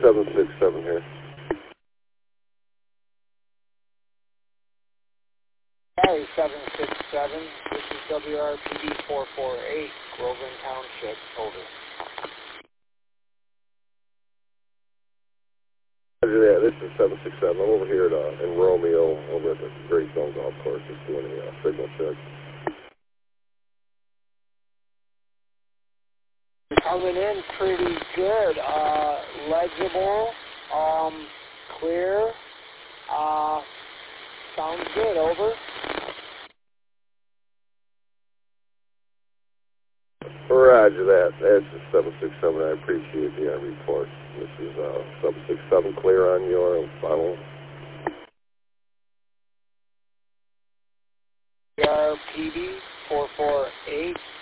767 here. Sorry, 767. This is WRPD 448, Groveland Township. Over. Roger that. This is 767. I'm over here in Romeo, over at the Great Stone Golf Course, just doing a signal check. Coming in pretty good. Legible. Clear. Sounds good. Over. Roger that. That's the 767. I appreciate the report. This is 767 clear on your final. WRPD 448.